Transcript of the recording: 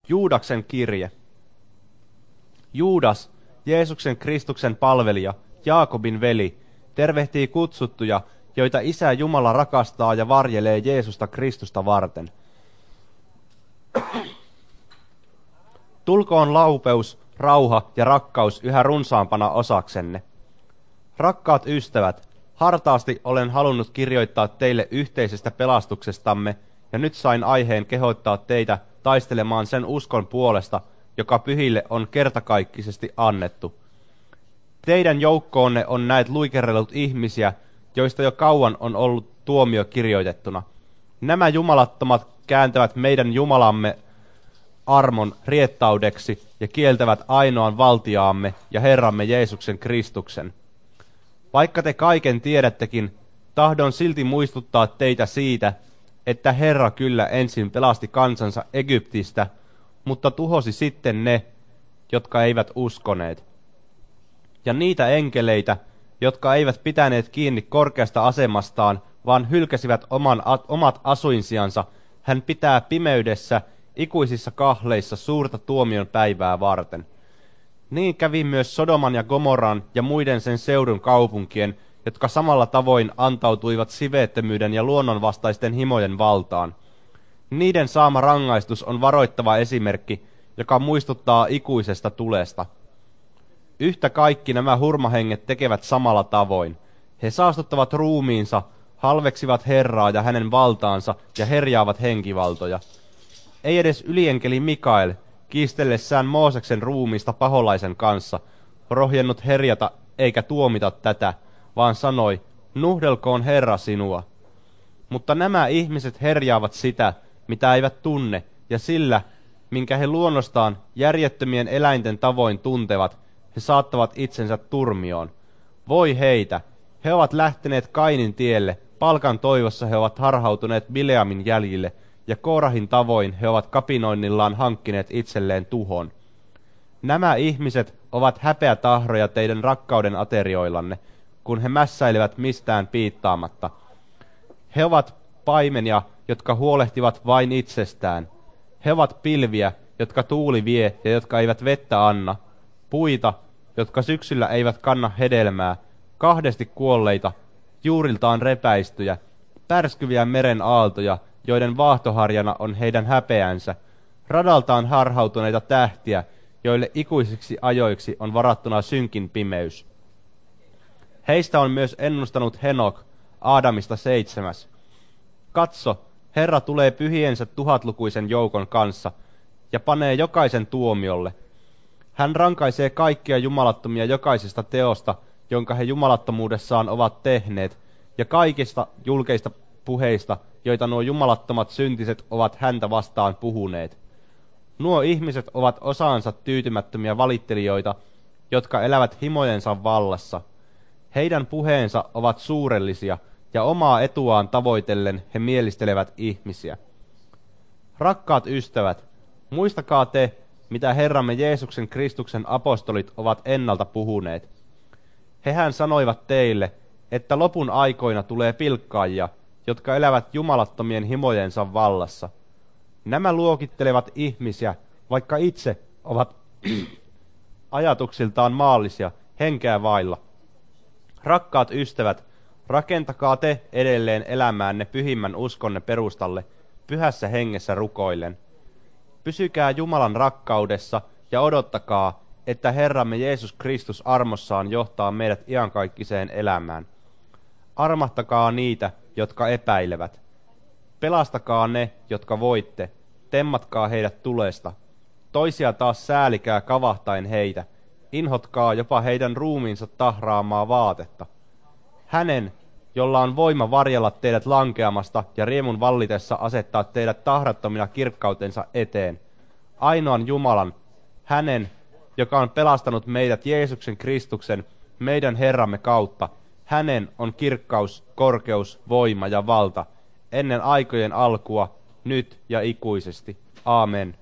Juudaksen kirje. Juudas, Jeesuksen Kristuksen palvelija, Jaakobin veli, tervehtii kutsuttuja, joita Isä Jumala rakastaa ja varjelee Jeesusta Kristusta varten. Tulkoon laupeus, rauha ja rakkaus yhä runsaampana osaksenne. Rakkaat ystävät, hartaasti olen halunnut kirjoittaa teille yhteisestä pelastuksestamme, ja nyt sain aiheen kehottaa teitä taistelemaan sen uskon puolesta, joka pyhille on kertakaikkisesti annettu. Teidän joukkoonne on näet luikerellut ihmisiä, joista jo kauan on ollut tuomio kirjoitettuna. Nämä jumalattomat kääntävät meidän Jumalamme armon riettaudeksi ja kieltävät ainoan valtiaamme ja Herramme Jeesuksen Kristuksen. Vaikka te kaiken tiedättekin, tahdon silti muistuttaa teitä siitä, että Herra kyllä ensin pelasti kansansa Egyptistä, mutta tuhosi sitten ne, jotka eivät uskoneet. Ja niitä enkeleitä, jotka eivät pitäneet kiinni korkeasta asemastaan, vaan hylkäsivät omat asuinsiansa, hän pitää pimeydessä ikuisissa kahleissa suurta tuomion päivää varten. Niin kävi myös Sodoman ja Gomorran ja muiden sen seudun kaupunkien, jotka samalla tavoin antautuivat siveettömyyden ja luonnonvastaisten himojen valtaan. Niiden saama rangaistus on varoittava esimerkki, joka muistuttaa ikuisesta tulesta. Yhtä kaikki nämä hurmahenget tekevät samalla tavoin. He saastuttavat ruumiinsa, halveksivat Herraa ja hänen valtaansa ja herjaavat henkivaltoja. Ei edes ylienkeli Mikael, kiistellessään Mooseksen ruumiista paholaisen kanssa, rohjennut herjata eikä tuomita tätä, vaan sanoi, nuhdelkoon Herra sinua. Mutta nämä ihmiset herjaavat sitä, mitä eivät tunne, ja sillä, minkä he luonnostaan järjettömien eläinten tavoin tuntevat, he saattavat itsensä turmioon. Voi heitä, he ovat lähteneet Kainin tielle, palkan toivossa he ovat harhautuneet Bileamin jäljille, ja Koorahin tavoin he ovat kapinoinnillaan hankkineet itselleen tuhon. Nämä ihmiset ovat häpeätahroja teidän rakkauden aterioillanne, kun he mässäilevät mistään piittaamatta. He ovat paimenia, jotka huolehtivat vain itsestään. He ovat pilviä, jotka tuuli vie ja jotka eivät vettä anna. Puita, jotka syksyllä eivät kanna hedelmää. Kahdesti kuolleita, juuriltaan repäistyjä. Tärskyviä meren aaltoja, joiden vaahtoharjana on heidän häpeänsä. Radaltaan harhautuneita tähtiä, joille ikuisiksi ajoiksi on varattuna synkin pimeys. Heistä on myös ennustanut Henok, Aadamista 7. Katso, Herra tulee pyhiensä tuhatlukuisen joukon kanssa ja panee jokaisen tuomiolle. Hän rankaisee kaikkia jumalattomia jokaisesta teosta, jonka he jumalattomuudessaan ovat tehneet, ja kaikista julkeista puheista, joita nuo jumalattomat syntiset ovat häntä vastaan puhuneet. Nuo ihmiset ovat osaansa tyytymättömiä valittelijoita, jotka elävät himojensa vallassa. Heidän puheensa ovat suurellisia, ja omaa etuaan tavoitellen he mielistelevät ihmisiä. Rakkaat ystävät, muistakaa te, mitä Herramme Jeesuksen Kristuksen apostolit ovat ennalta puhuneet. Hehän sanoivat teille, että lopun aikoina tulee pilkkaajia, jotka elävät jumalattomien himojensa vallassa. Nämä luokittelevat ihmisiä, vaikka itse ovat ajatuksiltaan maallisia, henkeä vailla. Rakkaat ystävät, rakentakaa te edelleen elämäänne pyhimmän uskonne perustalle, pyhässä hengessä rukoillen. Pysykää Jumalan rakkaudessa ja odottakaa, että Herramme Jeesus Kristus armossaan johtaa meidät iankaikkiseen elämään. Armahtakaa niitä, jotka epäilevät. Pelastakaa ne, jotka voitte, temmatkaa heidät tulesta. Toisia taas säälikää kavahtain heitä, inhotkaa jopa heidän ruumiinsa tahraamaa vaatetta. Hänen, jolla on voima varjella teidät lankeamasta ja riemun vallitessa asettaa teidät tahrattomina kirkkautensa eteen. Ainoan Jumalan, hänen, joka on pelastanut meidät Jeesuksen Kristuksen, meidän Herramme kautta, hänen on kirkkaus, korkeus, voima ja valta, ennen aikojen alkua, nyt ja ikuisesti. Aamen.